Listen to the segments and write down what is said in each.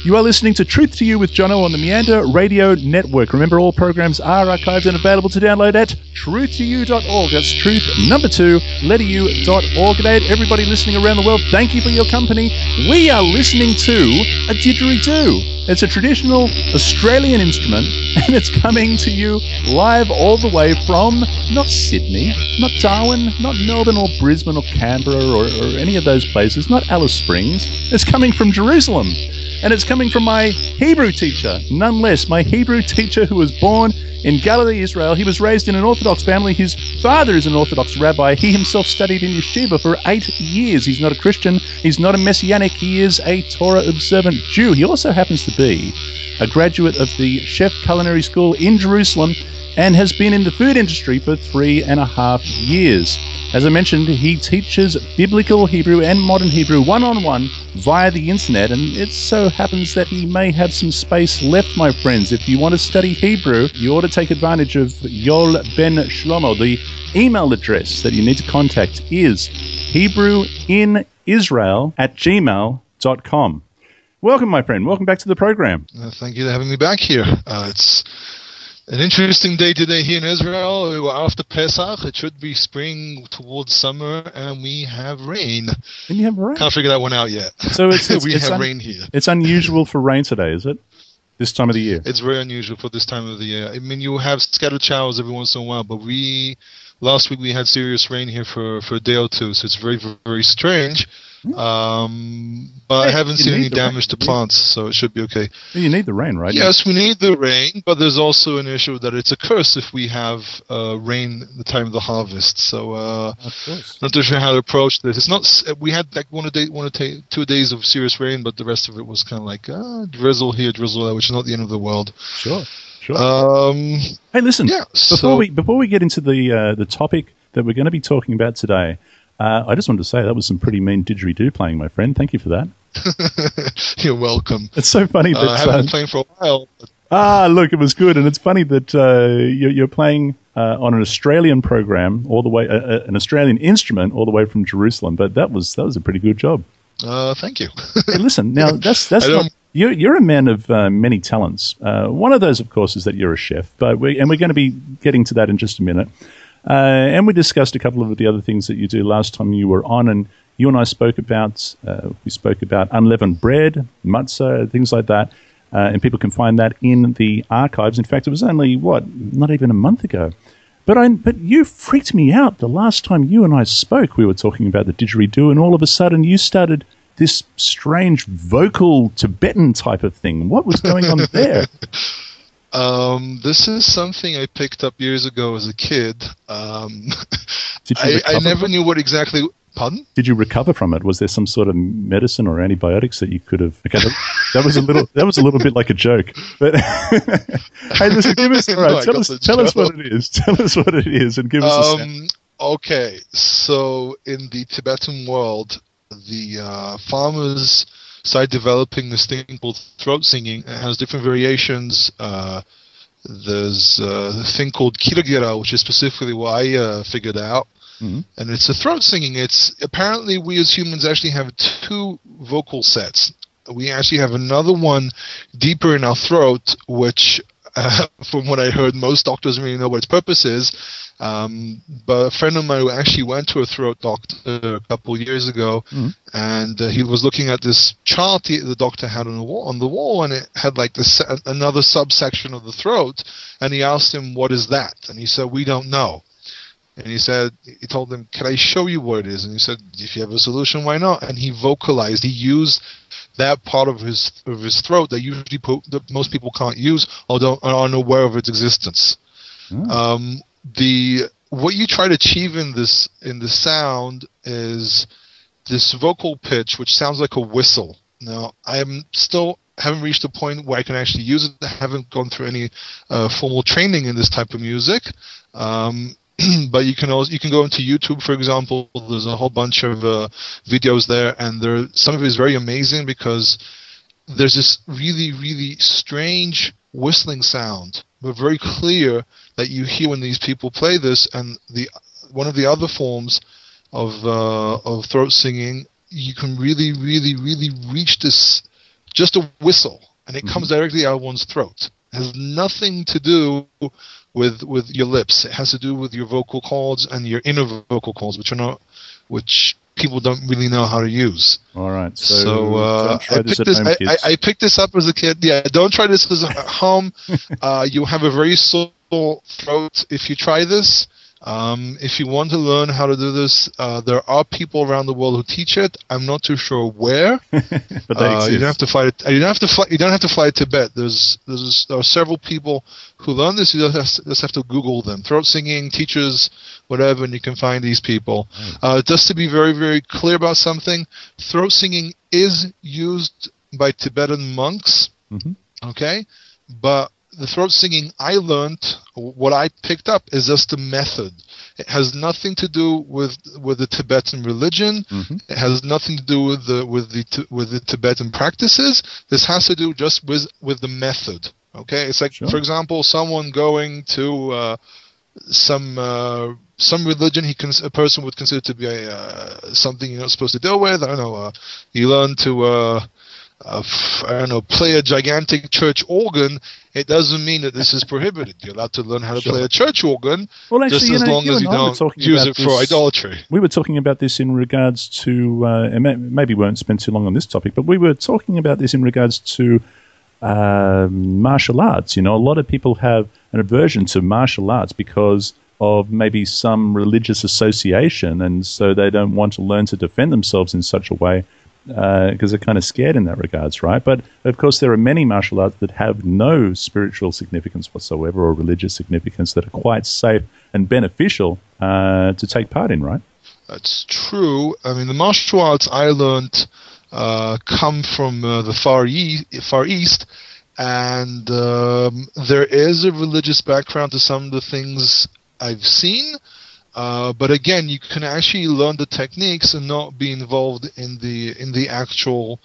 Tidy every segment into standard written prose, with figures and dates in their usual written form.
You are listening to Truth to You with Jono on the Meander Radio Network. Remember, all programs are archived and available to download at truthtoyou.org. That's truth, number 2, letter U.org. Everybody listening around the world, thank you for your company. We are listening to a didgeridoo. It's a traditional Australian instrument, and it's coming to you live all the way from not Sydney, not Darwin, not Melbourne or Brisbane or Canberra or any of those places, not Alice Springs. It's coming from Jerusalem. And it's coming from my Hebrew teacher, none less. My Hebrew teacher who was born in Galilee, Israel. He was raised in an Orthodox family. His father is an Orthodox rabbi. He himself studied in yeshiva for 8 years. He's not a Christian. He's not a Messianic. He is a Torah-observant Jew. He also happens to be a graduate of the Chef Culinary School in Jerusalem and has been in the food industry for 3.5 years. As I mentioned, he teaches biblical Hebrew and modern Hebrew one-on-one via the internet, and it so happens that he may have some space left, my friends. If you want to study Hebrew, you ought to take advantage of Yol Ben Shlomo. The email address that you need to contact is hebrewinisrael@gmail.com. Welcome, my friend. Welcome back to the program. Thank you for having me back here. It's an interesting day today here in Israel. We were after Pesach. It should be spring towards summer, and we have rain. And you have rain? Can't figure that one out yet. So we have rain here. It's unusual for rain today, is it? This time of the year? It's very unusual for this time of the year. I mean, you have scattered showers every once in a while, but last week we had serious rain here for a day or two, so it's very, very strange. But I haven't seen any damage to plants, so it should be okay. You need the rain, right? Yes, we need the rain, but there's also an issue that it's a curse if we have rain at the time of the harvest. So, not too sure how to approach this. It's not. We had like 2 days of serious rain, but the rest of it was kind of like drizzle here, drizzle there, which is not the end of the world. Sure. Hey, listen. Yeah, before we get into the topic that we're going to be talking about today. I just wanted to say that was some pretty mean didgeridoo playing, my friend. Thank you for that. You're welcome. It's so funny that I haven't been playing for a while. Look, it was good, and it's funny that you're playing on an Australian program all the way, an Australian instrument all the way from Jerusalem. But that was a pretty good job. Thank you. Hey, listen, now that's not, you're a man of many talents. One of those, of course, is that you're a chef. But we're going to be getting to that in just a minute. And we discussed a couple of the other things that you do last time you were on, and you and I spoke about unleavened bread, matzah, things like that, and people can find that in the archives. In fact, it was only not even a month ago. But you freaked me out the last time you and I spoke. We were talking about the didgeridoo, and all of a sudden you started this strange vocal Tibetan type of thing. What was going on there? This is something I picked up years ago as a kid. I never knew what exactly. Pardon? Did you recover from it? Was there some sort of medicine or antibiotics that you could have? Okay, that was a little bit like a joke. But hey, listen, give us tell us what it is. Tell us what it is, and give us a sense. Okay, so in the Tibetan world, the farmers started developing this thing called throat singing. It has different variations. There's a thing called kiragira, which is specifically what I figured out. Mm-hmm. And it's a throat singing. It's apparently we as humans actually have 2 vocal sets. We actually have another one deeper in our throat, which, from what I heard, most doctors don't really know what its purpose is. But a friend of mine who actually went to a throat doctor a couple of years ago, and he was looking at this chart the doctor had on the wall, and it had like another subsection of the throat, and he asked him, "What is that?" And he said, "We don't know." And he told them, "Can I show you what it is?" And he said, "If you have a solution, why not?" And he vocalized. He used that part of his throat that usually most people can't use or are unaware of its existence. What you try to achieve in the sound is this vocal pitch, which sounds like a whistle. Now, I haven't reached a point where I can actually use it. I haven't gone through any formal training in this type of music. But you can go into YouTube, for example. There's a whole bunch of videos there, and some of it is very amazing because there's this really, really strange whistling sound, but very clear that you hear when these people play this. And one of the other forms of throat singing, you can really, really, really reach this just a whistle, and it comes directly out of one's throat. It has nothing to do with your lips. It has to do with your vocal cords and your inner vocal cords, which people don't really know how to use. All right. So I picked this up as a kid. Yeah, don't try this at home. You have a very sore throat if you try this. If you want to learn how to do this, there are people around the world who teach it. I'm not too sure where. But they exist. You don't have to fly. You don't have to fly to Tibet. There are several people who learn this. You just have to Google them. Throat singing teachers, whatever, and you can find these people. Just to be very, very clear about something, throat singing is used by Tibetan monks. Okay, but the throat singing I learned, what I picked up, is just a method. It has nothing to do with the Tibetan religion. It has nothing to do with the Tibetan practices. This has to do just with the method. Okay, it's like, for example, someone going to some religion a person would consider to be something you're not supposed to deal with. I don't know. You learn to play a gigantic church organ. It doesn't mean that this is prohibited. You're allowed to learn how to play a church organ, just as long as you don't use it for idolatry. We were talking about this in regards to, and maybe we won't spend too long on this topic, but we were talking about this in regards to martial arts. You know, a lot of people have an aversion to martial arts because of maybe some religious association, and so they don't want to learn to defend themselves in such a way because they're kind of scared in that regards, right? But, of course, there are many martial arts that have no spiritual significance whatsoever or religious significance that are quite safe and beneficial to take part in, right? That's true. I mean, the martial arts I learned come from the Far East, and there is a religious background to some of the things I've seen. But again, you can actually learn the techniques and not be involved in the actual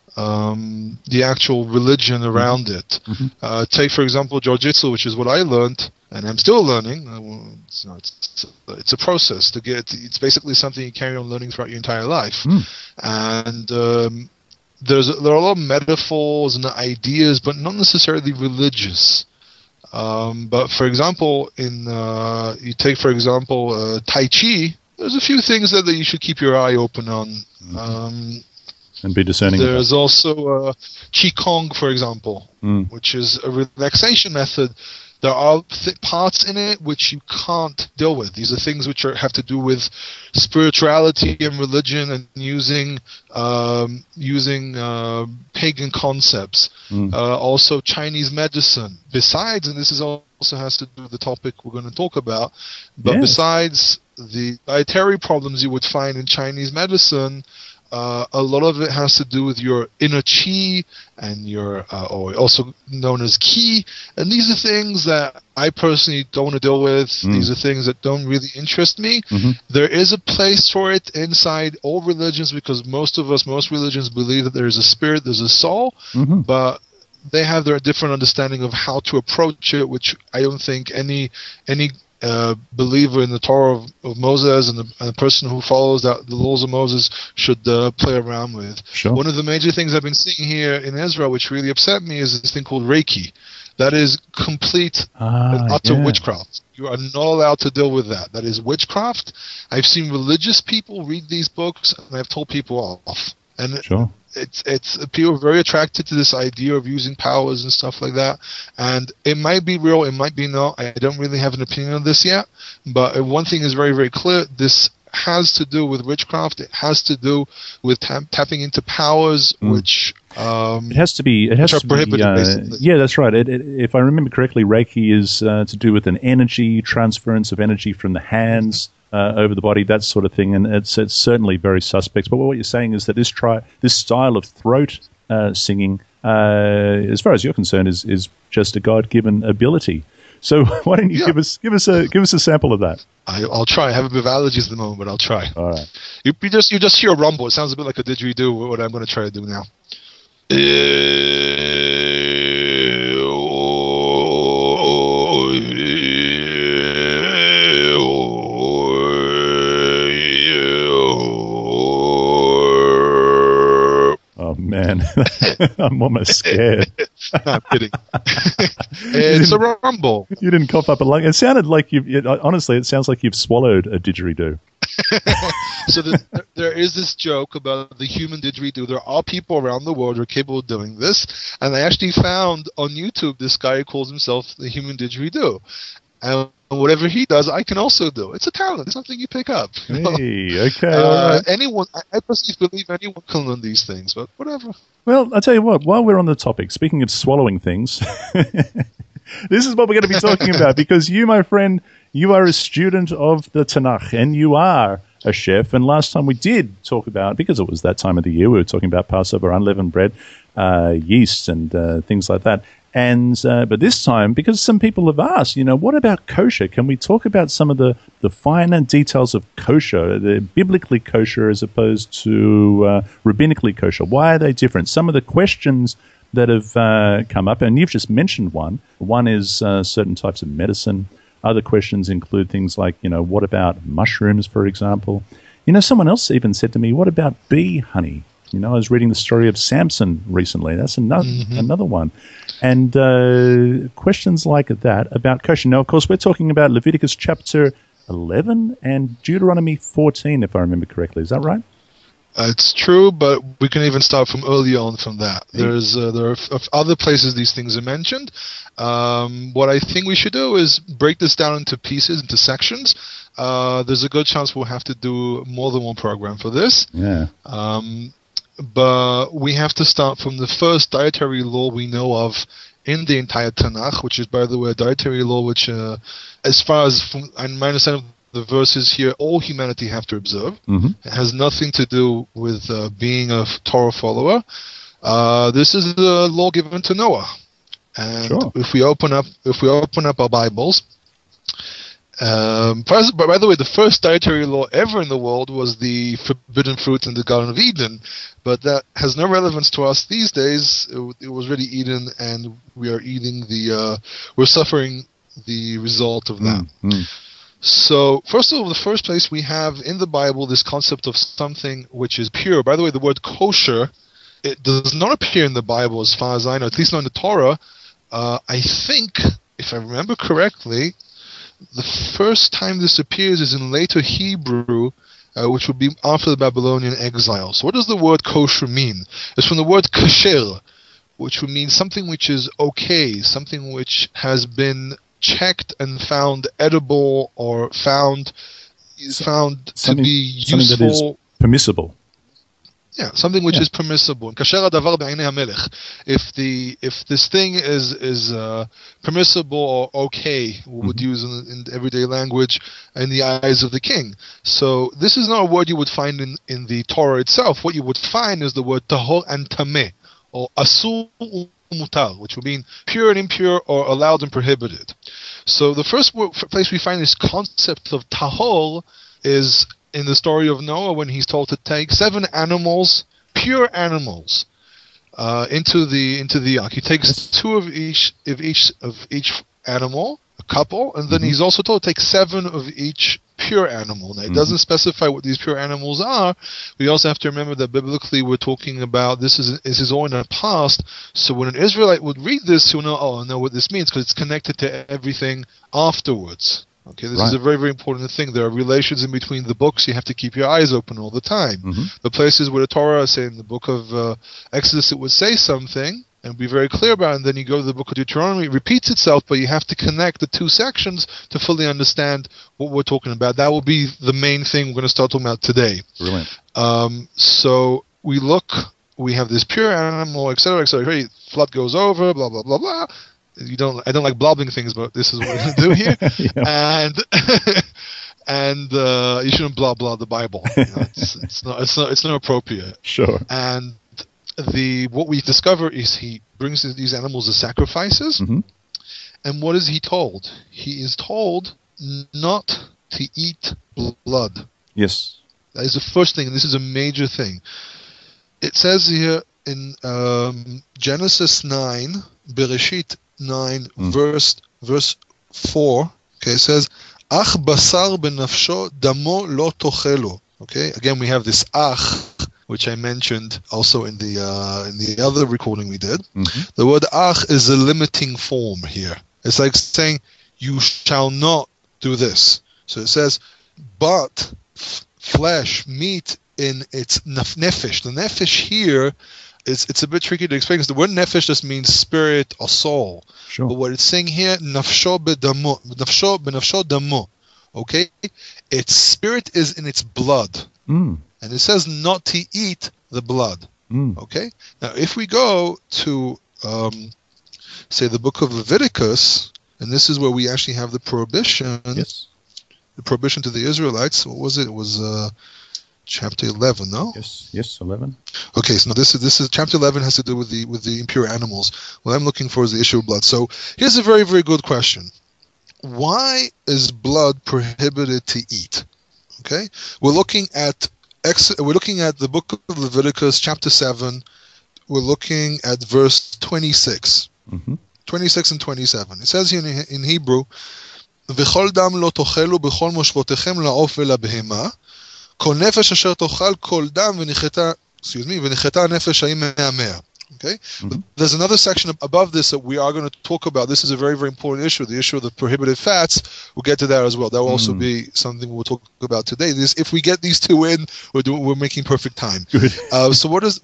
religion around it. Take, for example, Jiu-Jitsu, which is what I learned, and I'm still learning. It's a process to get. It's basically something you carry on learning throughout your entire life, and there are a lot of metaphors and ideas, but not necessarily religious. But for example, you take for example Tai Chi. There's a few things that you should keep your eye open on, and be discerning. There's also Qigong, for example, which is a relaxation method. There are parts in it which you can't deal with. These are things which have to do with spirituality and religion and using pagan concepts. Also Chinese medicine. Besides, and this is also has to do with the topic we're going to talk about, but besides the dietary problems you would find in Chinese medicine, a lot of it has to do with your inner qi and your, or also known as qi. And these are things that I personally don't want to deal with. These are things that don't really interest me. There is a place for it inside all religions because most religions believe that there is a spirit, there's a soul, but they have their different understanding of how to approach it, which I don't think any believer in the Torah of Moses and the person who follows the laws of Moses should play around with. One of the major things I've been seeing here in Israel, which really upset me, is this thing called Reiki. That is complete and utter witchcraft. You are not allowed to deal with that. That is witchcraft. I've seen religious people read these books, and I've told people off. And it's people are very attracted to this idea of using powers and stuff like that. And it might be real, it might be not. I don't really have an opinion on this yet. But one thing is very, very clear. This has to do with witchcraft. It has to do with tapping into powers which it has to be prohibited, basically. Yeah, that's right. If I remember correctly, Reiki is to do with an energy transference of energy from the hands over the body, that sort of thing, and it's certainly very suspect. But what you're saying is that this style of throat singing, as far as you're concerned, is just a God-given ability. So why don't you give us a sample of that? I'll try. I have a bit of allergies at the moment, but I'll try. All right. You just hear a rumble. It sounds a bit like a didgeridoo. What I'm going to try to do now. Oh man. I'm almost scared. No, I'm kidding. It's a rumble. You didn't cough up a lung. It sounded like honestly, it sounds like you've swallowed a didgeridoo. So there is this joke about the human didgeridoo. There are people around the world who are capable of doing this, and I actually found on YouTube this guy who calls himself the human didgeridoo. And whatever he does, I can also do. It's a talent. It's something you pick up. Hey, okay, all right. Anyone, I personally believe anyone can learn these things, but whatever. Well, I'll tell you what, while we're on the topic, speaking of swallowing things, this is what we're going to be talking about, because you, my friend, you are a student of the Tanakh, and you are a chef. And last time we did talk about, because it was that time of the year, we were talking about Passover, unleavened bread, yeast, and things like that. And but this time, because some people have asked, what about kosher? Can we talk about some of the finer details of kosher, the biblically kosher as opposed to rabbinically kosher? Why are they different? Some of the questions that have come up, and you've just mentioned one. One is certain types of medicine. Other questions include things like, what about mushrooms, for example? Someone else even said to me, what about bee honey? I was reading the story of Samson recently. That's another one. And questions like that about kosher. Now, of course, we're talking about Leviticus chapter 11 and Deuteronomy 14, if I remember correctly. Is that right? It's true, but we can even start from early on from that. There are other places these things are mentioned. What I think we should do is break this down into pieces, into sections. There's a good chance we'll have to do more than one program for this. Yeah. But we have to start from the first dietary law we know of in the entire Tanakh, which is, by the way, a dietary law which, as far as from my understanding of the verses here, all humanity have to observe. Mm-hmm. It has nothing to do with being a Torah follower. This is the law given to Noah, and sure. if we open up our Bibles. By the way, the first dietary law ever in the world was the forbidden fruit in the Garden of Eden, but that has no relevance to us these days. It was already eaten, and we are eating we're suffering the result of that. Mm-hmm. So, first of all, the first place we have in the Bible this concept of something which is pure. By the way, the word kosher, it does not appear in the Bible as far as I know, at least not in the Torah. I think, if I remember correctly, the first time this appears is in later Hebrew, which would be after the Babylonian exile. So what does the word kosher mean? It's from the word kasher, which would mean something which is okay, something which has been checked and found edible or found to be useful. Something that is permissible. Yeah, something which is permissible. If this thing is permissible or okay, we would use in everyday language in the eyes of the king. So this is not a word you would find in the Torah itself. What you would find is the word tahor and tameh, or asur mutar, which would mean pure and impure, or allowed and prohibited. So the first place we find this concept of tahor is in the story of Noah, when he's told to take 7 animals, pure animals, into the ark. He takes 2 of each animal, a couple, and then he's also told to take 7 of each pure animal. Now, it doesn't specify what these pure animals are. We also have to remember that biblically we're talking about this is all in the past. So when an Israelite would read this, he'll know, I know what this means, because it's connected to everything afterwards. Okay, this is a very, very important thing. There are relations in between the books. You have to keep your eyes open all the time. The places where the Torah, say in the book of Exodus, it would say something and be very clear about it, and then you go to the book of Deuteronomy, it repeats itself, but you have to connect the 2 sections to fully understand what we're talking about. That will be the main thing we're going to start talking about today. Brilliant. So we have this pure animal, etc., etc. Flood goes over, blah, blah, blah, blah. I don't like blobbing things, but this is what we're going to do here. And you shouldn't blah blah the Bible. It's not appropriate. Sure. And what we discover is he brings these animals as sacrifices. And what is he told? He is told not to eat blood. Yes. That is the first thing, and this is a major thing. It says here in Genesis 9, Bereshit 9, verse 4, okay, it says, Ach basar benafsho damo lo tochelo. Okay, again we have this ach, which I mentioned also in the other recording we did. Mm-hmm. The word ach is a limiting form here. It's like saying, you shall not do this. So it says, but flesh, meat in its nefesh. The nefesh here, it's a bit tricky to explain because the word nefesh just means spirit or soul. Sure. But what it's saying here, nafsho benafsho damo. Okay? Its spirit is in its blood. Mm. And it says not to eat the blood. Mm. Okay? Now, if we go to, say, the book of Leviticus, and this is where we actually have the prohibition. Yes. The prohibition to the Israelites. What was it? It was chapter 11, no? Yes, 11. Okay, so now this is chapter 11 has to do with the impure animals. What I'm looking for is the issue of blood. So here's a very, very good question. Why is blood prohibited to eat? Okay? We're looking at the book of Leviticus, chapter 7. We're looking at verse 26. Mm-hmm. 26 and 27. It says here in Hebrew, "V'chol dam lo tochelu b'chol moshvotechem la'of ve'labhema, kol nefesh asher tochal kol dam v'nicheta nefesh ha'im me'ameh." Okay? Mm-hmm. There's another section above this that we are going to talk about. This is a very, very important issue, the issue of the prohibited fats. We'll get to that as well. That will also be something we'll talk about today. If we get these two in, we're making perfect time. Good. So what is...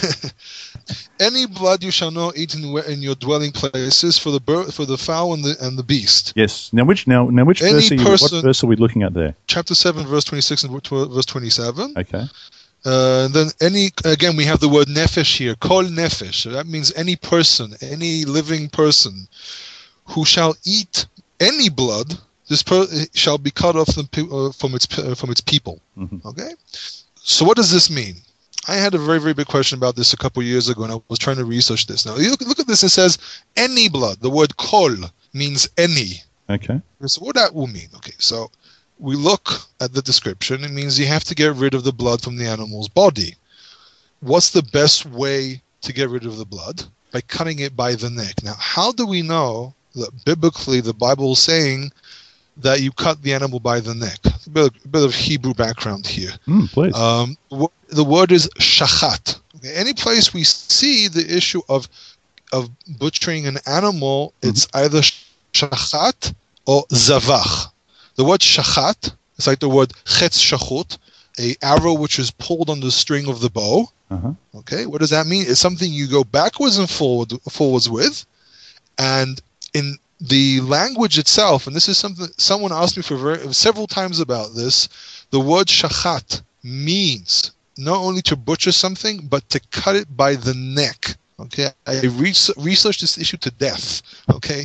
Any blood you shall not eat in your dwelling places for the fowl and the beast. Yes. Now which verse what verse are we looking at there? Chapter 7, verse 26 and verse 27. Okay. And then we have the word nefesh here, kol nefesh. So that means any person, any living person who shall eat any blood, this shall be cut off from its people. Mm-hmm. Okay. So what does this mean? I had a very, very big question about this a couple years ago, and I was trying to research this. Now, you look at this, it says any blood. The word kol means any. Okay. So what that will mean? Okay, so we look at the description. It means you have to get rid of the blood from the animal's body. What's the best way to get rid of the blood? By cutting it by the neck. Now, how do we know that biblically the Bible is saying that you cut the animal by the neck? A bit of Hebrew background here. Please. The word is shachat. Okay, any place we see the issue of butchering an animal, it's either shachat or zavach. The word shachat is like the word chetz shachut, a arrow which is pulled on the string of the bow. Uh-huh. Okay, what does that mean? It's something you go backwards and forwards with, and in the language itself, and this is something someone asked me several times about this, the word shachat means not only to butcher something, but to cut it by the neck. Okay, I researched this issue to death. Okay,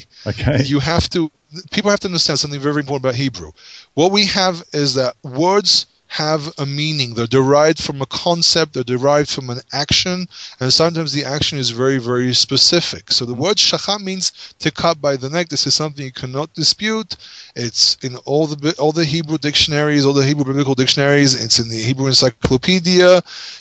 people have to understand something very, very important about Hebrew. What we have is that words have a meaning. They're derived from a concept, they're derived from an action, and sometimes the action is very, very specific. So the word shachat means to cut by the neck. This is something you cannot dispute. It's in all the Hebrew dictionaries, all the Hebrew biblical dictionaries. It's in the Hebrew Encyclopedia,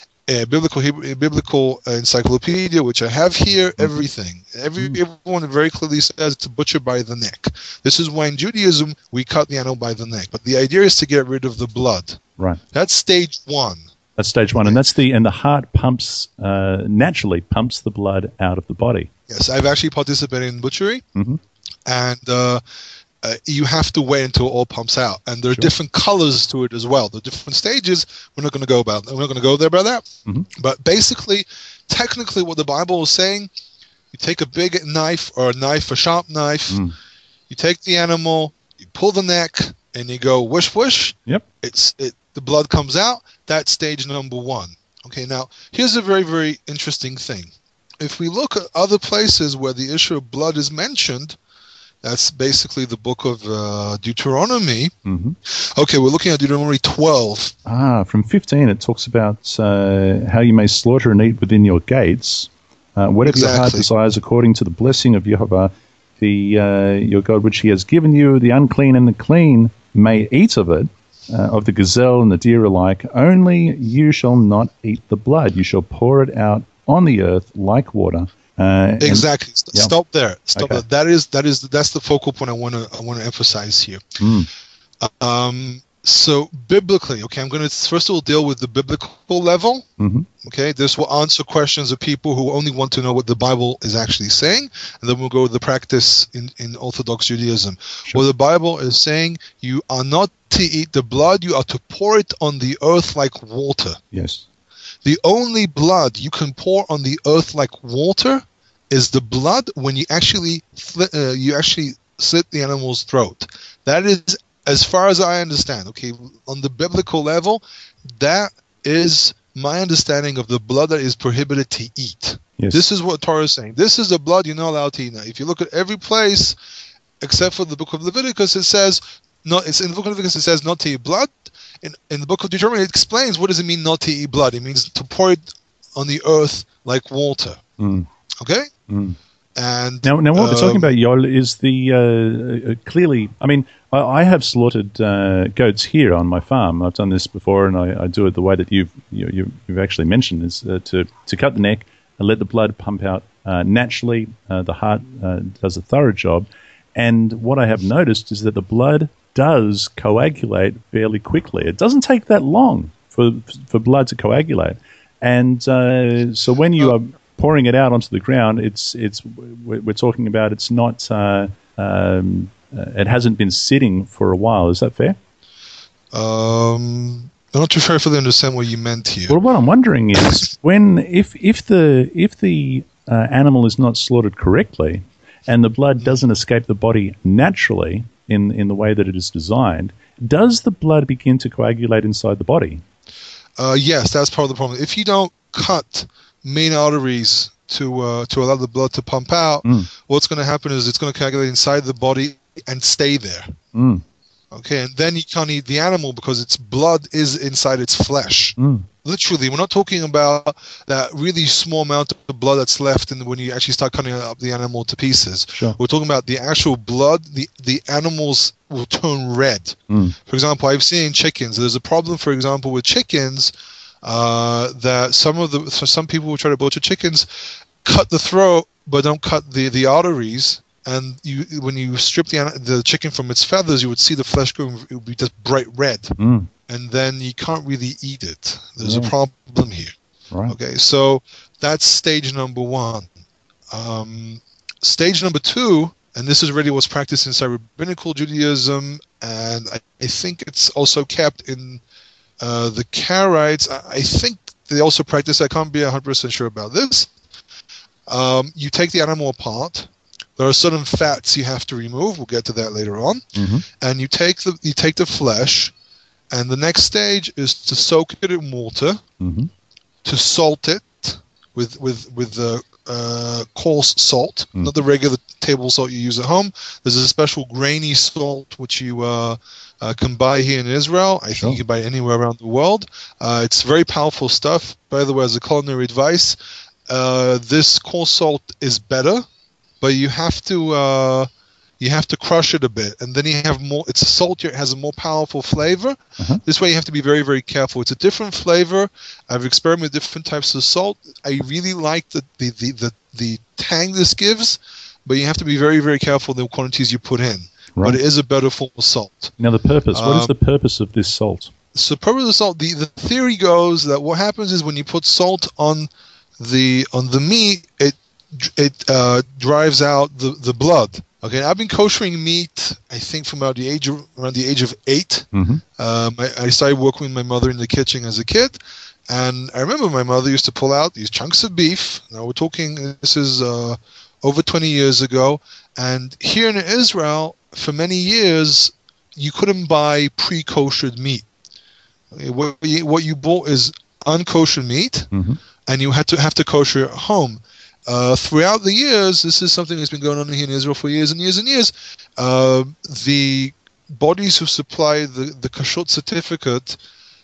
biblical encyclopedia, which I have here. Everything. Everyone very clearly says to butcher by the neck. This is why in Judaism we cut the animal by the neck. But the idea is to get rid of the blood. Right. That's stage one. That's stage one, and the heart pumps naturally pumps the blood out of the body. Yes, I've actually participated in butchery, and you have to wait until it all pumps out, and there are different colors to it as well. The different stages. We're not going to go there about that. But basically, technically, what the Bible is saying, you take a big knife or a sharp knife. You take the animal, you pull the neck, and you go whoosh whoosh. Yep. The blood comes out. That's stage number one. Okay, now here's a very, very interesting thing. If we look at other places where the issue of blood is mentioned, that's basically the book of Deuteronomy. Okay, we're looking at Deuteronomy 12. From 15 it talks about how you may slaughter and eat within your gates, whatever your heart desires according to the blessing of Yehovah, your God, which he has given you. The unclean and the clean may eat of it, of the gazelle and the deer alike. Only you shall not eat the blood. You shall pour it out on the earth like water. Exactly. Stop there. Stop there. That's the focal point I want to emphasize here. So biblically, okay, I'm going to first of all deal with the biblical level. Mm-hmm. Okay, this will answer questions of people who only want to know what the Bible is actually saying, and then we'll go with the practice in Orthodox Judaism. Sure. Well, the Bible is saying you are not to eat the blood, you are to pour it on the earth like water. Yes. The only blood you can pour on the earth like water is the blood when you actually slit the animal's throat. That is, as far as I understand, okay, on the biblical level, that is my understanding of the blood that is prohibited to eat. Yes. This is what Torah is saying. This is the blood you're not allowed to eat. Now, if you look at every place, except for the book of Leviticus, it says not. It's in the book of Leviticus. It says not to eat blood. In the book of Deuteronomy, it explains what does it mean not to eat blood. It means to pour it on the earth like water. Mm. Okay. Mm. And now what we're talking about, Yol, is the clearly. I mean, I have slaughtered goats here on my farm. I've done this before, and I do it the way that you've actually mentioned, is to cut the neck and let the blood pump out naturally. The heart does a thorough job, and what I have noticed is that the blood does coagulate fairly quickly. It doesn't take that long for blood to coagulate, and so when you are pouring it out onto the ground, we're talking about it's not it hasn't been sitting for a while. Is that fair? I'm not too sure if I understand what you meant here. Well, what I'm wondering is if the animal is not slaughtered correctly, and the blood doesn't escape the body naturally in the way that it is designed, does the blood begin to coagulate inside the body? Yes, that's part of the problem. If you don't cut main arteries to allow the blood to pump out, what's going to happen is it's going to coagulate inside the body and stay there. Mm. Okay, and then you can't eat the animal because its blood is inside its flesh. Literally, we're not talking about that really small amount of blood that's left when you actually start cutting up the animal to pieces. Sure. We're talking about the actual blood. The animals will turn red. For example, I've seen chickens. There's a problem, for example, with chickens that some people will try to butcher chickens, cut the throat but don't cut the arteries. And when you strip the chicken from its feathers, you would see the flesh go. It would be just bright red, and then you can't really eat it. There's a problem here. Right. Okay, so that's stage number one. Stage number two, and this is really what's practiced inside rabbinical Judaism, and I think it's also kept in the Karaites. I think they also practice. I can't be 100% sure about this. You take the animal apart. There are certain fats you have to remove. We'll get to that later on. And you take the flesh, and the next stage is to soak it in water, to salt it with the coarse salt, not the regular table salt you use at home. There's a special grainy salt which you can buy here in Israel. I think you can buy it anywhere around the world. It's very powerful stuff. By the way, as a culinary advice, this coarse salt is better. But you have to crush it a bit, and then you have more. It's a salt. It has a more powerful flavor. This way, you have to be very, very careful. It's a different flavor. I've experimented with different types of salt. I really like the tang this gives, but you have to be very, very careful the quantities you put in. Right. But it is a better form of salt. Now, the purpose. What is the purpose of this salt? So, purpose of the salt. The theory goes that what happens is when you put salt on the meat, it drives out the blood. Okay, I've been koshering meat, I think, from around the age of 8. I started working with my mother in the kitchen as a kid, and I remember my mother used to pull out these chunks of beef. Now we're talking, this is over 20 years ago, and here in Israel, for many years, you couldn't buy pre-koshered meat. Okay, what you bought is unkosher meat, and you have to kosher it at home. Throughout the years, this is something that's been going on here in Israel for years and years and years. The bodies who supply the kashrut certificate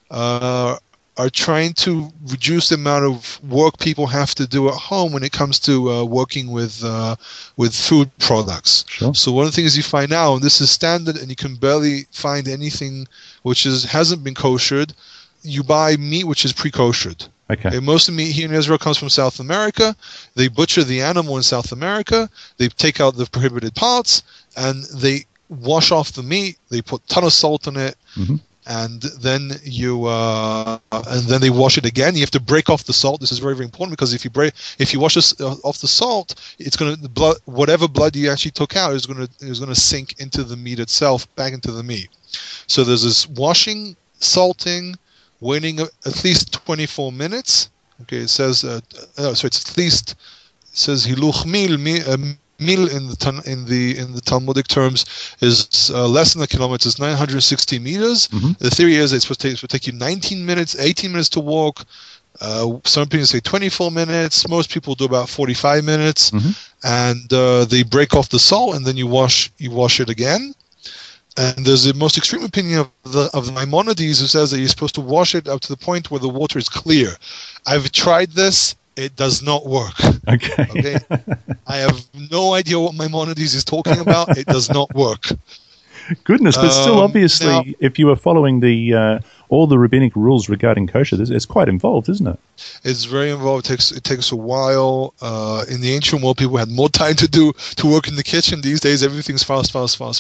are trying to reduce the amount of work people have to do at home when it comes to working with food products. So one of the things you find now, and this is standard, and you can barely find anything which hasn't been koshered, you buy meat which is pre-koshered. Okay. Most of the meat here in Israel comes from South America. They butcher the animal in South America. They take out the prohibited parts, and they wash off the meat. They put a ton of salt on it. and then they wash it again. You have to break off the salt. This is very, very important, because if you wash this off the salt, it's going to whatever blood you actually took out is going to sink into the meat itself, back into the meat. So there's this washing, salting, waiting at least 24 minutes. Okay, it says so it's at least, it says hiluch mil in the Talmudic terms is less than a kilometer. It's 960 meters. Mm-hmm. The theory is it's supposed to take you 19 minutes, 18 minutes to walk. Some people say 24 minutes. Most people do about 45 minutes. Mm-hmm. And they break off the salt, and then you wash it again. And there's the most extreme opinion of the Maimonides, who says that you're supposed to wash it up to the point where the water is clear. I've tried this. It does not work. Okay. I have no idea what Maimonides is talking about. It does not work. Goodness, but still, obviously, now, if you are following the all the rabbinic rules regarding kosher, it's quite involved, isn't it? It's very involved. It takes a while. In the ancient world, people had more time to work in the kitchen. These days, everything's fast.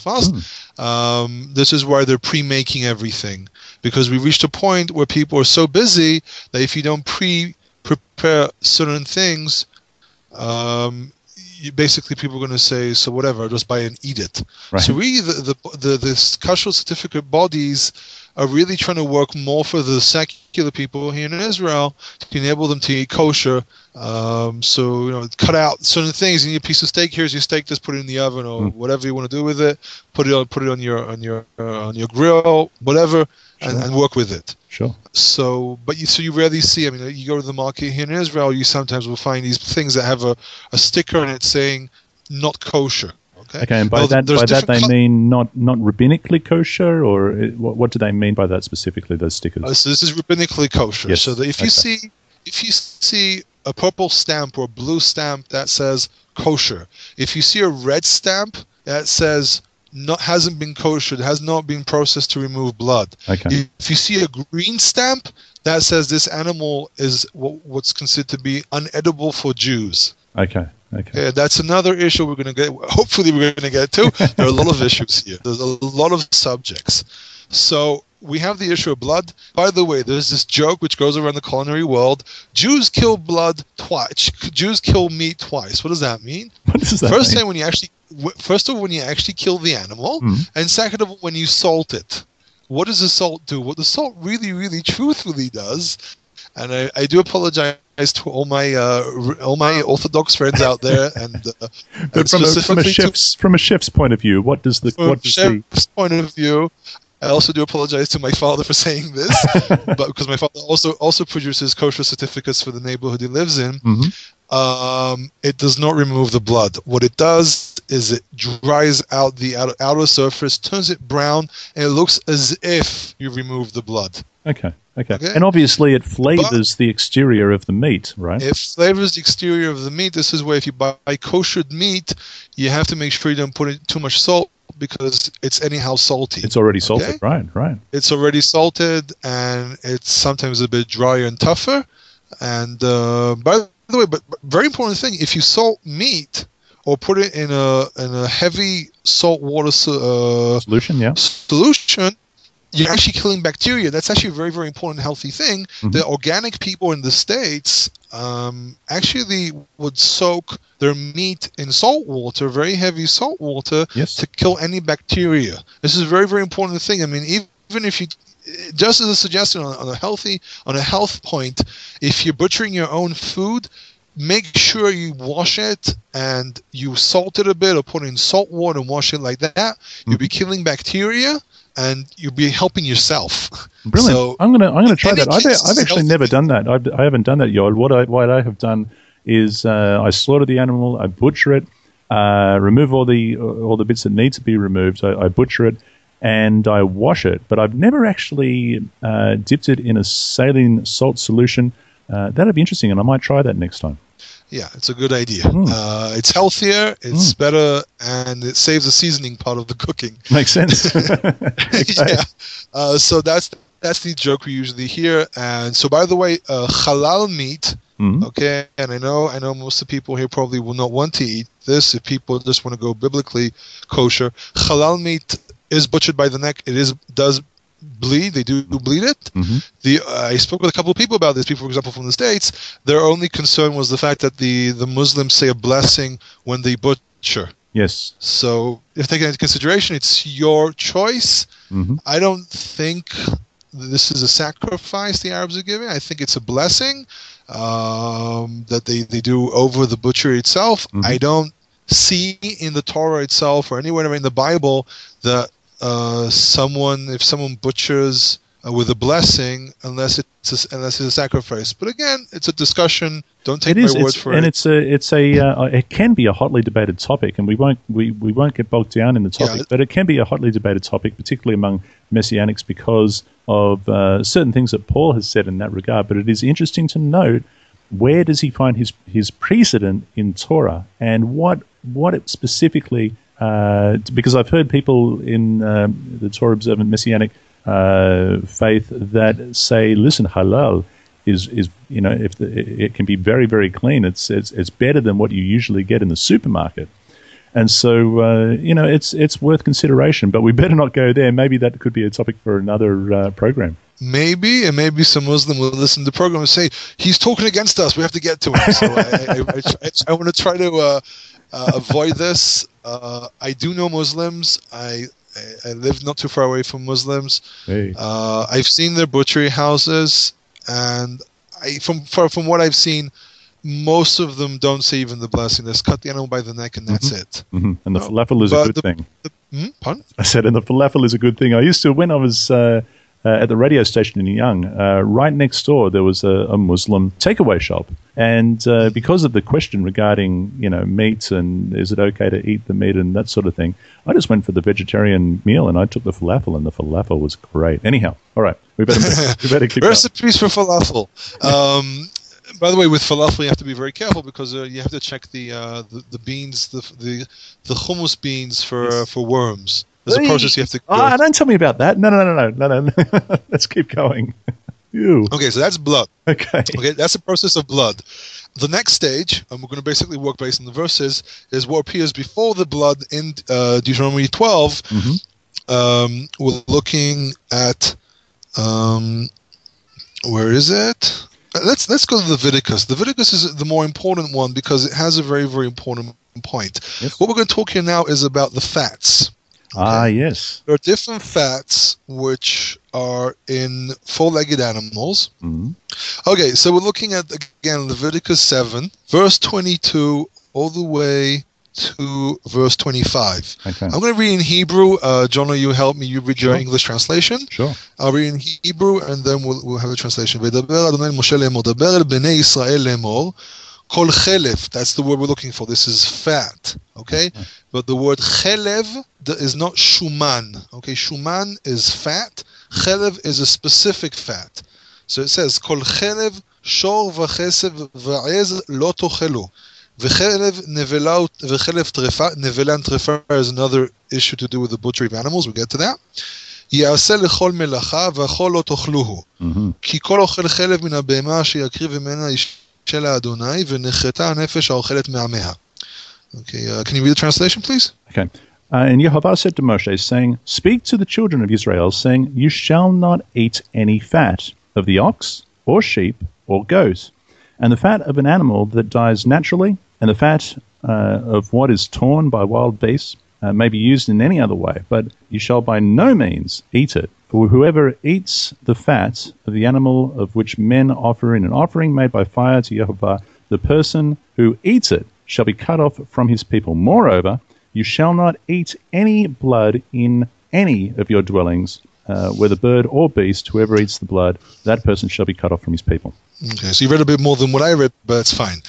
This is why they're pre-making everything, because we reached a point where people are so busy that if you don't prepare certain things, basically people are going to say, so whatever, I'll just buy and eat it. Right. So really, the kosher certificate bodies are really trying to work more for the secular people here in Israel to enable them to eat kosher. So cut out certain things. You need a piece of steak. Here's your steak. Just put it in the oven or whatever you want to do with it. Put it on your grill, whatever, and work with it. Sure. So you rarely see. I mean, you go to the market here in Israel, you sometimes will find these things that have a sticker on it saying "not kosher." Okay, and by that they mean not rabbinically kosher, or what do they mean by that specifically? Those stickers. So this is rabbinically kosher. Yes. So that if you see a purple stamp or a blue stamp that says kosher, if you see a red stamp that says hasn't been kosher, has not been processed to remove blood. Okay. If you see a green stamp that says this animal is what's considered to be unedible for Jews. Okay. Yeah, that's another issue hopefully we're going to get to. There are a lot of issues here. There's a lot of subjects. So we have the issue of blood. By the way, there's this joke which goes around the culinary world. Jews kill blood twice. Jews kill meat twice. What does that mean? What does that mean? First of all, when you actually kill the animal, and second of all, when you salt it. What does the salt do? What the salt really, really, truthfully does, and I do apologize to all my Orthodox friends out there, but from a chef's point of view, what does the point of view? I also do apologize to my father for saying this, but because my father also produces kosher certificates for the neighborhood he lives in. It does not remove the blood. What it does is it dries out the outer surface, turns it brown, and it looks as if you remove the blood. Okay. And obviously it flavors the exterior of the meat, right? It flavors the exterior of the meat. This is where if you buy koshered meat, you have to make sure you don't put in too much salt, because it's anyhow salty. It's already salted, right. It's already salted, and it's sometimes a bit drier and tougher. And by the way, but very important thing, if you salt meat or put it in a heavy salt water solution, you're actually killing bacteria. That's actually a very, very important healthy thing. The organic people in the States actually would soak their meat in salt water, very heavy salt water, to kill any bacteria. This is a very, very important thing. I mean, even if you, just as a suggestion on a health point, if you're butchering your own food, make sure you wash it and you salt it a bit, or put it in salt water and wash it like that. You'll be killing bacteria, and you'll be helping yourself. Brilliant. So, I'm gonna try that. I've actually never done that. I haven't done that, Yoel. What I have done is I slaughter the animal, I butcher it, remove all the bits that need to be removed. I butcher it and I wash it. But I've never actually dipped it in a saline salt solution. That'd be interesting, and I might try that next time. Yeah, it's a good idea. It's healthier, it's better, and it saves the seasoning part of the cooking. Makes sense. Yeah. So that's the joke we usually hear. And so, by the way, halal meat. Okay, and I know most of the people here probably will not want to eat this. If people just want to go biblically kosher, halal meat is butchered by the neck. It does bleed. They do bleed it. Mm-hmm. I spoke with a couple of people about this. People, for example, from the States. Their only concern was the fact that the Muslims say a blessing when they butcher. Yes. So if taken into consideration, it's your choice. Mm-hmm. I don't think this is a sacrifice the Arabs are giving. I think it's a blessing that they do over the butchery itself. Mm-hmm. I don't see in the Torah itself or anywhere in the Bible that if someone butchers with a blessing, unless it's a sacrifice. But again, it's a discussion. Don't take my word for it. And it can be a hotly debated topic, and we won't get bogged down in the topic. But it can be a hotly debated topic, particularly among Messianics, because of certain things that Paul has said in that regard. But it is interesting to note, where does he find his precedent in Torah, and what it specifically? Because I've heard people in the Torah observant Messianic faith that say, listen, halal is it can be very, very clean. It's better than what you usually get in the supermarket, and so it's worth consideration. But we better not go there. Maybe that could be a topic for another program. Maybe some Muslim will listen to the program and say, he's talking against us. We have to get to him. So I want to try to avoid this. I do know Muslims. I live not too far away from Muslims. Hey. I've seen their butchery houses, and from what I've seen, most of them don't say even the blessing. They just cut the animal by the neck, and that's it. Mm-hmm. And the falafel is a good thing. Pardon? I said, and the falafel is a good thing. I used to, when I was at the radio station in Young, right next door there was a Muslim takeaway shop, and because of the question regarding meat and is it okay to eat the meat and that sort of thing, I just went for the vegetarian meal and I took the falafel, and the falafel was great. Anyhow, all right, we better keep recipes for falafel. By the way, with falafel you have to be very careful because you have to check the beans, the hummus beans for worms. There's a process you have to go through. Don't tell me about that. No. Let's keep going. Ew. Okay, so that's blood. Okay, that's the process of blood. The next stage, and we're going to basically work based on the verses, is what appears before the blood in Deuteronomy 12. Mm-hmm. We're looking at where is it? Let's go to Leviticus. Leviticus is the more important one because it has a very, very important point. Yes. What we're going to talk here now is about the fats. Okay? Yes. There are different fats which are in four-legged animals. Mm-hmm. Okay, so we're looking at, again, Leviticus 7, verse 22, all the way to verse 25. Okay. I'm going to read in Hebrew. John, you help me. You read your English translation. Sure. I'll read in Hebrew, and then we'll have a translation. וידבר אדוני משה לאמור, דבר אל בני ישראל לאמור, Kol chelev, that's the word we're looking for. This is fat, okay? But the word chelev is not shuman, okay? Shuman is fat. Chelev is a specific fat. So it says, Kol chelev, shor v'chesev v'ez lo tochelu. V'chelev nevela v'chelev trefa. Nevela and trefa is another issue to do with the butchery of animals. We'll get to that. יעשה לכל מלאכה והכל לא תאכלוהו. כי כל אוכל חלב מן הבהמה שיקריב ממנה של האדוני ונחרתה הנפש האוכלת מעמיה. Okay, can you read the translation, please? Okay. And Yehovah said to Moshe, saying, Speak to the children of Israel, saying, You shall not eat any fat of the ox, or sheep, or goat, and the fat of an animal that dies naturally, and the fat of what is torn by wild beasts, may be used in any other way, but you shall by no means eat it. For whoever eats the fat of the animal of which men offer in an offering made by fire to Yehovah, the person who eats it shall be cut off from his people. Moreover, you shall not eat any blood in any of your dwellings, whether bird or beast. Whoever eats the blood, that person shall be cut off from his people. Okay, so you read a bit more than what I read, but it's fine.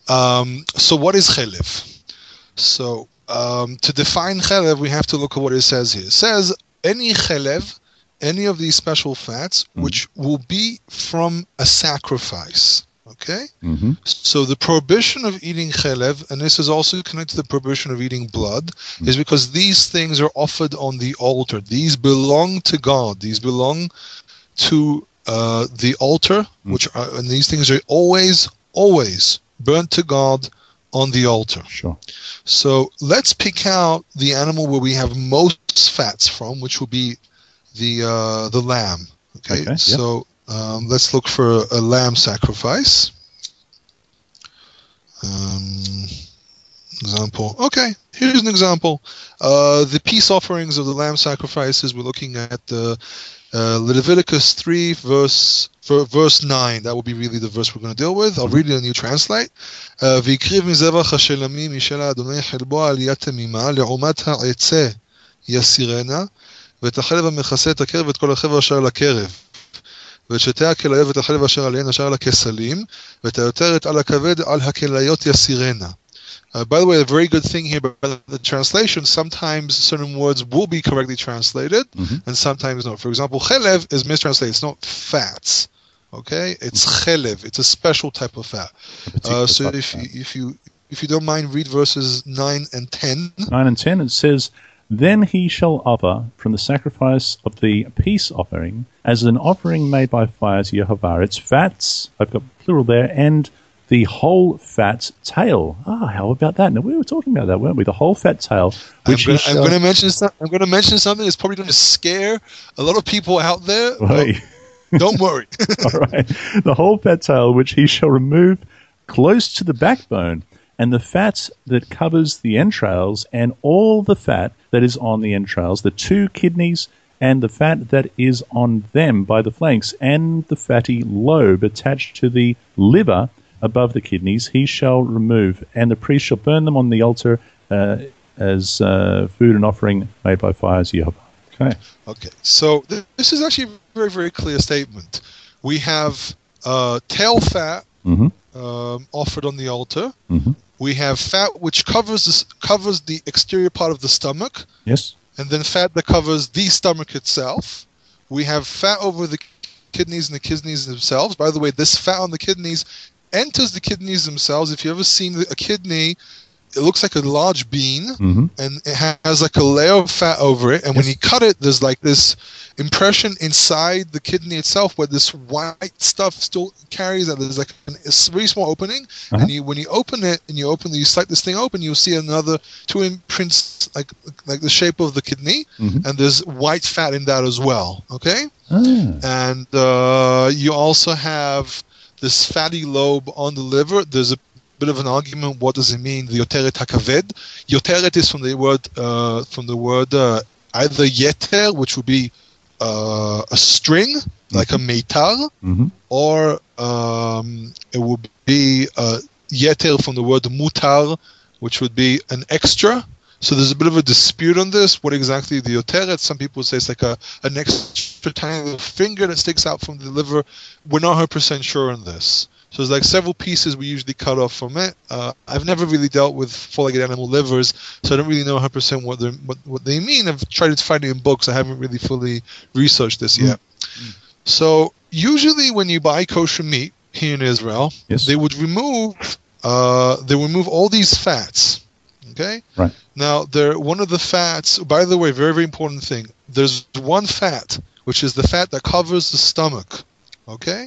So what is chelev? So to define chelev, we have to look at what it says here. It says any chelev, any of these special fats, which will be from a sacrifice. Okay? Mm-hmm. So the prohibition of eating chelev, and this is also connected to the prohibition of eating blood, is because these things are offered on the altar. These belong to God. These belong to the altar, and these things are always burnt to God on the altar. Sure. So let's pick out the animal where we have most fats from, which will be the lamb. Okay, yep. so let's look for a lamb sacrifice. Example. Okay, here's an example. The peace offerings of the lamb sacrifices. We're looking at the Leviticus 3 verse 9. That will be really the verse we're going to deal with. I'll read it and you translate. ויקריב מזבח השלמים משל אדוני חלבו עלייה תמימה לעומת העצה יסירנה ואת החלב המכסה את הקרב ואת כל החלב אשר על הקרב ואת שתי הכליות ואת החלב אשר עליהן אשר על הכסלים ואת היותרת על הכבד על הכליות יסירנה. By the way, a very good thing here about the translation, sometimes certain words will be correctly translated, and sometimes not. For example, chelev is mistranslated. It's not fats, okay? It's chelev. It's a special type of fat. So if you don't mind, read verses 9 and 10. 9 and 10, it says, Then he shall offer from the sacrifice of the peace offering as an offering made by fire to Yehovah. It's fats, I've got plural there, and the whole fat tail. How about that? Now, we were talking about that, weren't we? The whole fat tail. Which I'm going to mention something that's probably going to scare a lot of people out there. Don't worry. All right. The whole fat tail, which he shall remove close to the backbone, and the fat that covers the entrails, and all the fat that is on the entrails, the 2 kidneys, and the fat that is on them by the flanks, and the fatty lobe attached to the liver above the kidneys, he shall remove, and the priest shall burn them on the altar as food and offering made by fire as Yehovah. Okay. So this is actually a very, very clear statement. We have tail fat offered on the altar. We have fat which covers the exterior part of the stomach. Yes. And then fat that covers the stomach itself. We have fat over the kidneys and the kidneys themselves. By the way, this fat on the kidneys enters the kidneys themselves. If you've ever seen a kidney, it looks like a large bean, and it has like a layer of fat over it. And when you cut it, there's like this impression inside the kidney itself where this white stuff still carries that. There's like a very small opening, and when you open it and you slide this thing open, you'll see another 2 imprints like the shape of the kidney, and there's white fat in that as well. Okay, and you also have this fatty lobe on the liver. There's a bit of an argument. What does it mean? The yoteret hakaved. Yoteret is from the word either yeter, which would be a string like a meitar, or it would be yeter from the word mutar, which would be an extra. So there's a bit of a dispute on this. What exactly the yoteret? Some people say it's like an extra tiny little finger that sticks out from the liver. We're not 100% sure on this. So there's like several pieces we usually cut off from it. I've never really dealt with four-legged animal livers, so I don't really know 100% what they mean. I've tried to find it in books. I haven't really fully researched this yet. So usually when you buy kosher meat here in Israel, they would remove all these fats. Okay. Right. Now, one of the fats. By the way, very, very important thing. There's one fat, which is the fat that covers the stomach. Okay.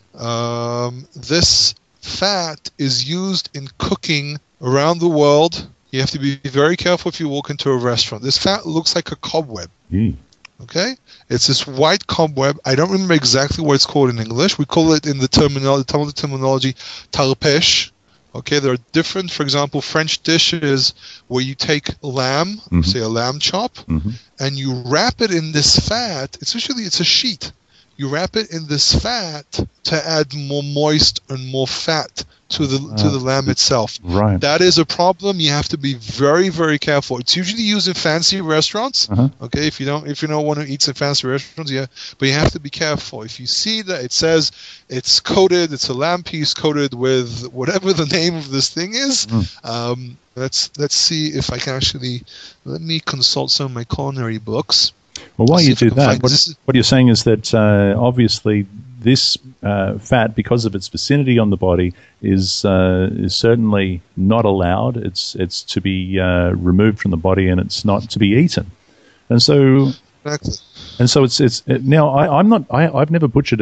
This fat is used in cooking around the world. You have to be very careful if you walk into a restaurant. This fat looks like a cobweb. Okay. It's this white cobweb. I don't remember exactly what it's called in English. We call it in the terminology tarpesh. Okay, there are different, for example, French dishes where you take lamb, say a lamb chop, and you wrap it in this fat. It's a sheet. You wrap it in this fat to add more moist and more fat to the lamb itself. Right. That is a problem. You have to be very, very careful. It's usually used in fancy restaurants. Okay, if you don't want to eat in fancy restaurants, but you have to be careful. If you see that it says it's coated, it's a lamb piece coated with whatever the name of this thing is. Let's see if I can actually. Let me consult some of my culinary books. Well, while you do that, what you're saying is that obviously this fat, because of its vicinity on the body, is certainly not allowed. It's to be removed from the body, and it's not to be eaten. And so, I've never butchered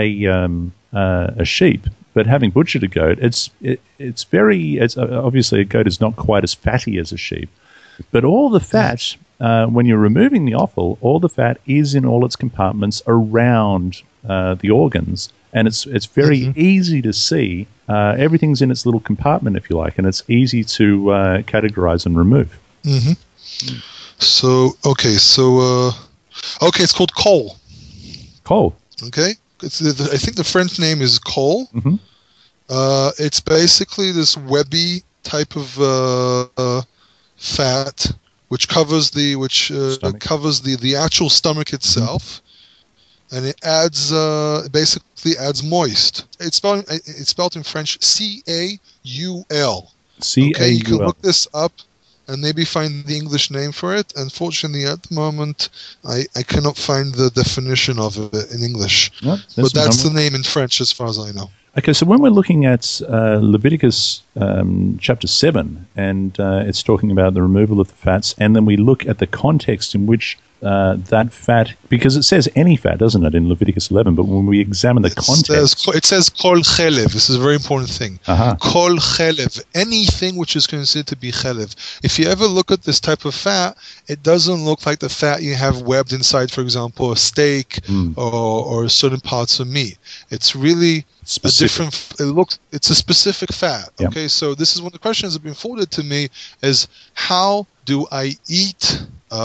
a sheep, but having butchered a goat, it's obviously a goat is not quite as fatty as a sheep. But all the fat, when you're removing the offal, all the fat is in all its compartments around the organs, and it's very easy to see. Everything's in its little compartment, if you like, and it's easy to categorize and remove. So it's called col. Col. Okay, I think the French name is col. It's basically this webby type of fat which covers the actual stomach itself, and it adds basically adds moist. It's spelled in French C-A-U-L. C-A-U-L. Okay, you can look this up and maybe find the English name for it. Unfortunately, at the moment, I cannot find the definition of it in English. No, but that's the name in French as far as I know. Okay, so when we're looking at Leviticus chapter 7, and it's talking about the removal of the fats, and then we look at the context in which that fat, because it says any fat, doesn't it, in Leviticus 11, but when we examine the context... It says kol chelev. This is a very important thing. Kol chelev. Anything which is considered to be chelev. If you ever look at this type of fat, it doesn't look like the fat you have webbed inside, for example, a steak or certain parts of meat. It's really... specific. It's a specific fat. Yeah. Okay, so this is one of the questions that have been forwarded to me is how do I eat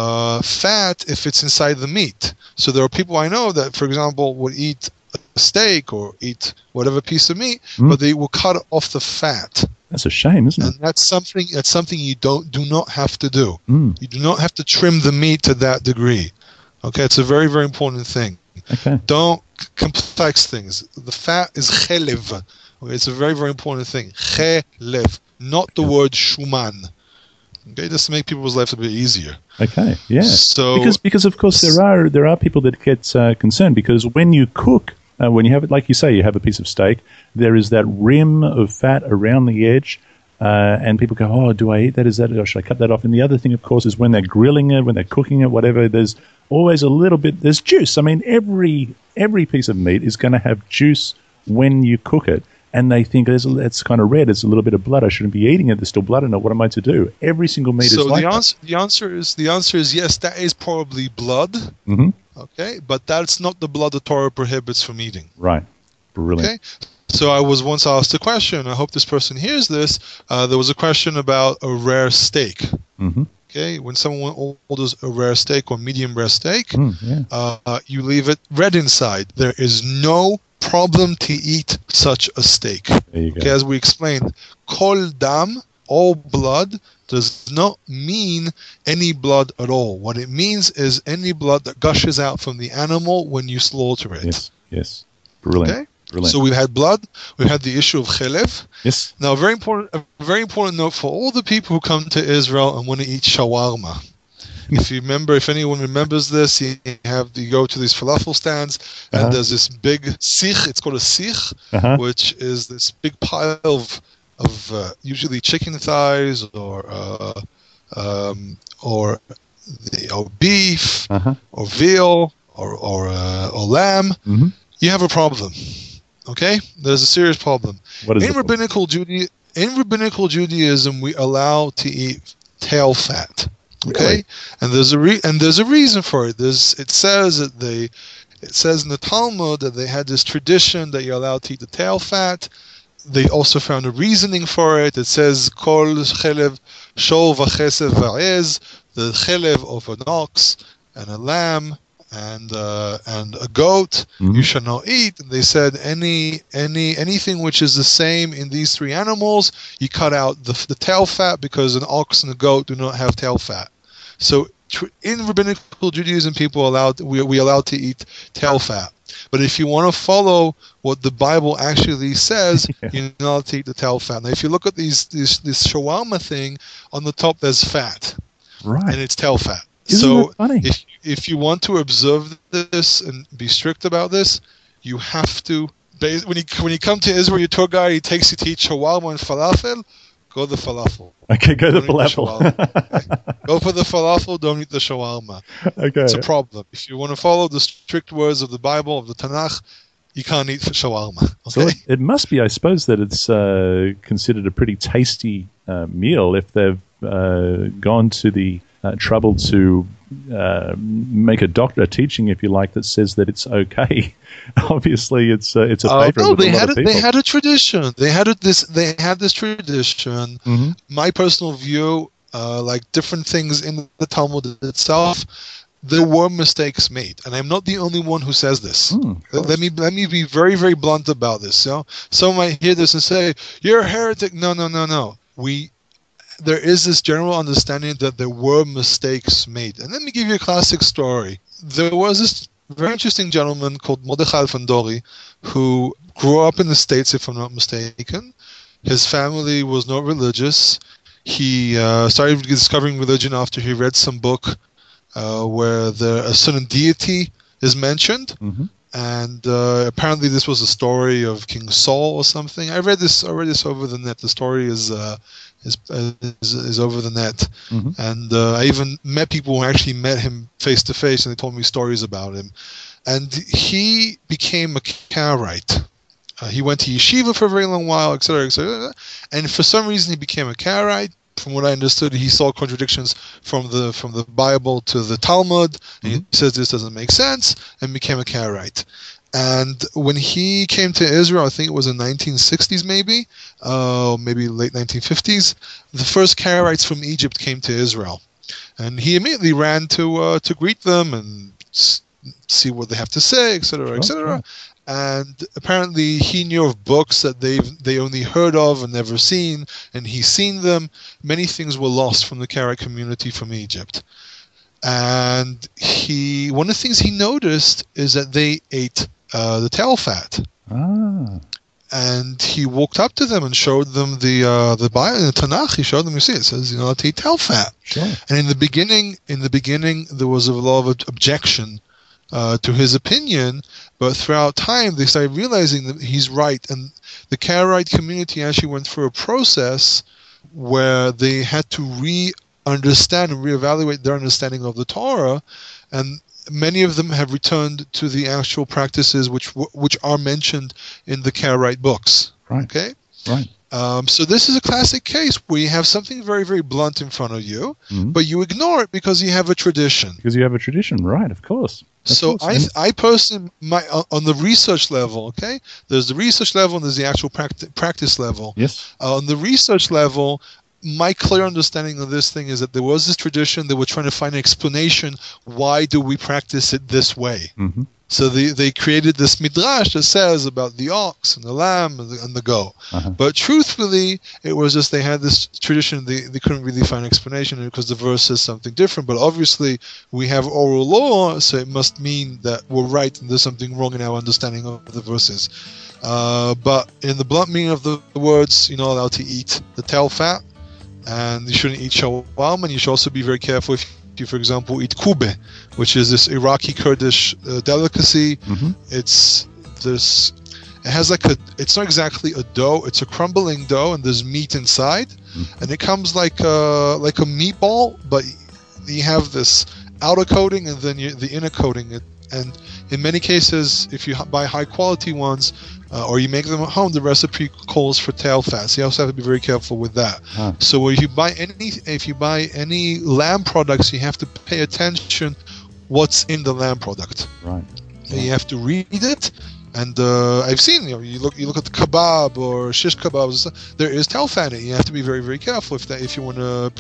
fat if it's inside the meat? So there are people I know that, for example, would eat a steak or eat whatever piece of meat, but they will cut off the fat. That's a shame, isn't it? And that's something you do not have to do. You do not have to trim the meat to that degree. Okay, it's a very, very important thing. Okay. Don't complex things. The fat is chelev. Okay, it's a very, very important thing. Chelev, not the word shuman. Okay, just to make people's lives a bit easier. Okay, yeah. So because of course there are people that get concerned because when you cook, when you have it, like you say, you have a piece of steak, there is that rim of fat around the edge. And people go, oh, do I eat that? Or should I cut that off? And the other thing, of course, is when they're grilling it, when they're cooking it, whatever, there's always a little bit, there's juice. I mean, every piece of meat is going to have juice when you cook it. And they think it's kind of red, it's a little bit of blood, I shouldn't be eating it, there's still blood in it, what am I to do? Every single meat is like that. So the answer is yes, that is probably blood, okay, but that's not the blood the Torah prohibits from eating. Right, brilliant. Okay? So I was once asked a question, I hope this person hears this, there was a question about a rare steak. Okay, when someone orders a rare steak or medium rare steak, you leave it red inside. There is no problem to eat such a steak. There you go. Okay, as we explained, kol dam, all blood, does not mean any blood at all. What it means is any blood that gushes out from the animal when you slaughter it. Yes. Brilliant. Okay? Brilliant. So we've had blood, we've had the issue of chelev. Yes. Now, a very important note for all the people who come to Israel and want to eat shawarma. If anyone remembers this, you go to these falafel stands, and there's this big sich. It's called a sich, which is this big pile of usually chicken thighs or beef or veal or lamb. You have a problem. Okay, there's a serious problem. What is in rabbinical Judaism, we allow to eat tail fat. Okay, really? And there's a reason for it. It says in the Talmud that they had this tradition that you're allowed to eat the tail fat. They also found a reasoning for it. It says kol chelev shol v'chesev va'ez, the chelev of an ox and a lamb and a goat you shall not eat. And they said anything which is the same in these three animals, you cut out the tail fat because an ox and a goat do not have tail fat. So in rabbinical Judaism, we allowed to eat tail fat. But if you want to follow what the Bible actually says, you're not allowed to eat the tail fat. Now, if you look at this shawarma thing, on the top there's fat, right, and it's tail fat. Isn't that funny? If you want to observe this and be strict about this, you have to. When you come to Israel, your tour guide, he takes you to eat shawarma and falafel. Go the falafel. Okay, go the falafel. Okay? Go for the falafel, don't eat the shawarma. Okay. It's a problem. If you want to follow the strict words of the Bible, of the Tanakh, you can't eat shawarma. Okay? So it must be, I suppose, that it's considered a pretty tasty meal if they've gone to the trouble to make a teaching, if you like, that says that it's okay. Obviously, it's a favorite with a lot of people. They had a tradition. They had this tradition. Mm-hmm. My personal view, like different things in the Talmud itself, there were mistakes made, and I'm not the only one who says this. Let me be very, very blunt about this. You know, some might hear this and say, "You're a heretic." No. There is this general understanding that there were mistakes made. And let me give you a classic story. There was this very interesting gentleman called Mordechai Alfandori who grew up in the States, if I'm not mistaken. His family was not religious. He started discovering religion after he read some book where a certain deity is mentioned. Mm-hmm. And apparently this was a story of King Saul or something. I read this over the net. The story is over the net. Mm-hmm. And I even met people who actually met him face to face, and they told me stories about him. And he became a Karaite. He went to yeshiva for a very long while, etc., etc. And for some reason, he became a Karaite. From what I understood, he saw contradictions from the Bible to the Talmud. Mm-hmm. He says this doesn't make sense, and became a Karaite. And when he came to Israel, I think it was in 1960s, maybe late 1950s, the first Karaites from Egypt came to Israel, and he immediately ran to greet them and see what they have to say, etc., etc. And apparently he knew of books that they only heard of and never seen, and he's seen them. Many things were lost from the Karaite community from Egypt. And one of the things he noticed is that they ate the tail fat. And he walked up to them and showed them the Bible, in the Tanakh. He showed them, you see, it says, to eat tail fat. Sure. And in the beginning, there was a lot of objection to his opinion, but throughout time, they started realizing that he's right. And the Karaite community actually went through a process where they had to understand and reevaluate their understanding of the Torah, and many of them have returned to the actual practices which are mentioned in the Karaite books. Right. Okay. Right. So this is a classic case where you have something very, very blunt in front of you, but you ignore it because you have a tradition. Because you have a tradition, right? Of course. I personally, on the research level, okay, there's the research level and there's the actual practice level. Yes. On the research level, my clear understanding of this thing is that there was this tradition. They were trying to find an explanation. Why do we practice it this way? Mm-hmm. So they created this midrash that says about the ox and the lamb and the goat. Uh-huh. But truthfully, it was just they had this tradition. They couldn't really find an explanation because the verse says something different. But obviously, we have oral law, so it must mean that we're right and there's something wrong in our understanding of the verses. But in the blunt meaning of the words, you're not allowed to eat the tail fat, and you shouldn't eat shawarma, and you should also be very careful if you, for example, eat kube, which is this Iraqi Kurdish delicacy. Mm-hmm. It has it's not exactly a dough, it's a crumbling dough, and there's meat inside, and it comes like a meatball, but you have this outer coating and then the inner coating. And in many cases, if you buy high quality ones, or you make them at home, the recipe calls for tail fat. So you also have to be very careful with that. Huh. So if you buy any lamb products, you have to pay attention what's in the lamb product. Right. You have to read it. And I've seen, you look at the kebab or shish kebabs. There is tail fat in it. You have to be very, very careful if you want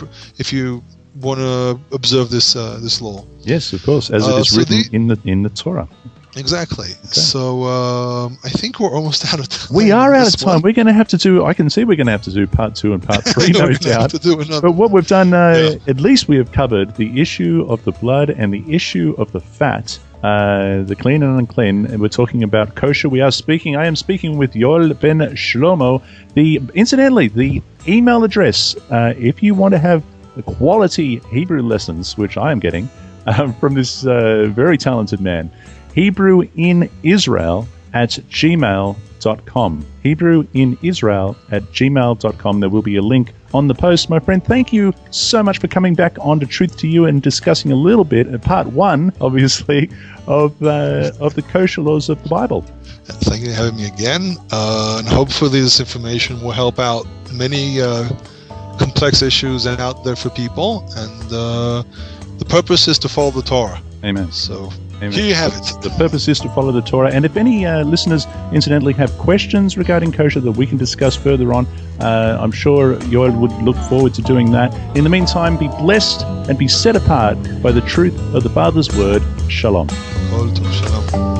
to observe this law. Yes, of course, as it is written in the Torah. Exactly. Okay. So I think we're almost out of time. We are out of time. We're going to have to do. I can see we're going to have to do part 2 and part 3, no doubt. But what we've done, at least we have covered the issue of the blood and the issue of the fat. The clean and unclean, and we're talking about kosher. I am speaking with Yoel Ben Shlomo. Incidentally, the email address, if you want to have quality Hebrew lessons, which I am getting from this very talented man, HebrewInIsrael@gmail.com. HebrewInIsrael@gmail.com. There will be a link on the post. My friend, thank you so much for coming back on to Truth to You and discussing a little bit, part 1, obviously, of the kosher laws of the Bible. Thank you for having me again. And hopefully this information will help out many complete complex issues out there for people, and the purpose is to follow the Torah. Amen. So Amen. here you have it. The purpose is to follow the Torah. And if any listeners, incidentally, have questions regarding kosher that we can discuss further on, I'm sure Yoel would look forward to doing that. In the meantime, be blessed and be set apart by the truth of the Father's word. Shalom. Kol tov shalom.